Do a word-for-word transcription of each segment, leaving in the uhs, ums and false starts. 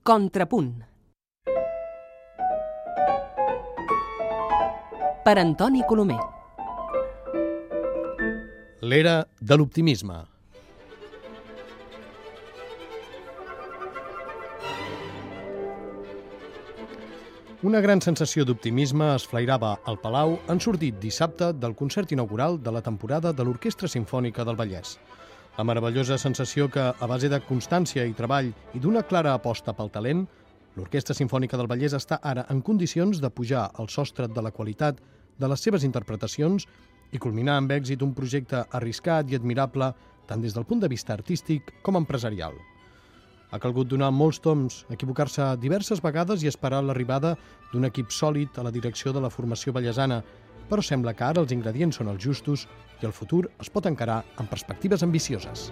Contrapunt. Per Antoni Colomer. L'era de l'optimisme. Una gran sensació d'optimisme es flairava al Palau en sortit dissabte del concert inaugural de la temporada de l'Orquestra Simfònica del Vallès. La meravellosa sensació que, a base de constància i treball i d'una clara aposta pel talent, l'Orquestra Simfònica del Vallès està ara en condicions de pujar al sostre de la qualitat de les seves interpretacions i culminar amb èxit un projecte arriscat i admirable tant des del punt de vista artístic com empresarial. Ha calgut donar molts toms, equivocar-se diverses vegades i esperar l'arribada d'un equip sòlid a la direcció de la formació vallesana, però sembla que ara els ingredients són els justos i el futur es pot encarar amb perspectives ambicioses.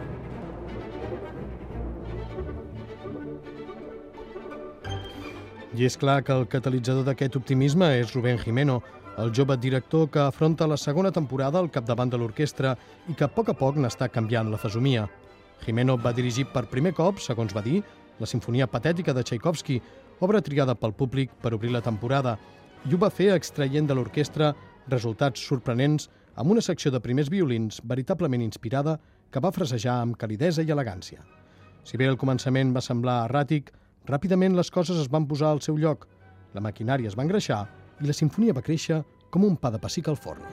I és clar que el catalitzador d'aquest optimisme és Rubén Gimeno, el jove director que afronta la segona temporada al capdavant de l'orquestra i que a poc a poc n'està canviant la fesomia. Gimeno va dirigir per primer cop, segons va dir, la Simfonia Patètica de Tchaikovsky, obra triada pel públic per obrir la temporada, i ho va fer extraient de l'orquestra resultats sorprenents amb una secció de primers violins veritablement inspirada que va frasejar amb calidesa i elegància. Si bé el començament va semblar erràtic, ràpidament les coses es van posar al seu lloc, la maquinària es va engreixar i la simfonia va créixer com un pa de pessic al forn.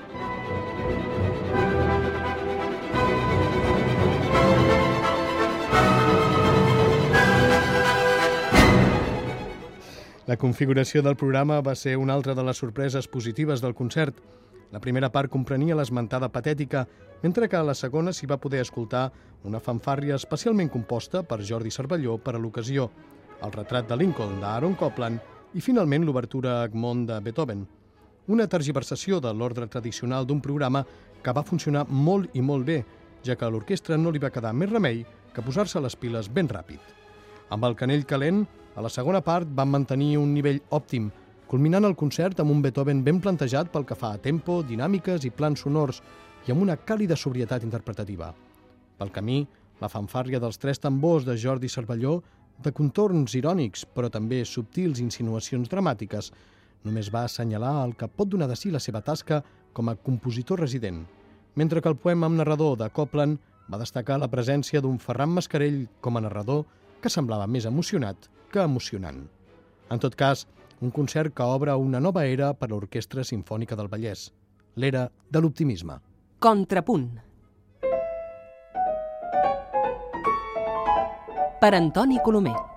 La configuració del programa va ser una altra de les sorpreses positives del concert. La primera part comprenia l'esmentada patètica, mentre que a la segona s'hi va poder escoltar una fanfàrria especialment composta per Jordi Cervelló per a l'ocasió, el retrat de Lincoln d'Aaron Copland i finalment l'obertura Egmont de Beethoven. Una tergiversació de l'ordre tradicional d'un programa que va funcionar molt i molt bé, ja que a l'orquestra no li va quedar més remei que posar-se les piles ben ràpid. Amb el canell calent, a la segona part van mantenir un nivell òptim, culminant el concert amb un Beethoven ben plantejat pel que fa a tempo, dinàmiques i plans sonors i amb una càlida sobrietat interpretativa. Pel camí, la fanfàrria dels tres tambors de Jordi Cervelló, de contorns irònics però també subtils insinuacions dramàtiques, només va assenyalar el que pot donar de si la seva tasca com a compositor resident, mentre que el poema amb narrador de Copland va destacar la presència d'un Ferran Mascarell com a narrador que semblava més emocionat que emocionant. En tot cas, un concert que obre una nova era per a l'Orquestra Simfònica del Vallès, l'era de l'optimisme. Contrapunt. Per Antoni Colomer.